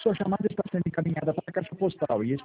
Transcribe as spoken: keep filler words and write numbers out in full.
Sua chamada está sendo encaminhada para a caixa postal e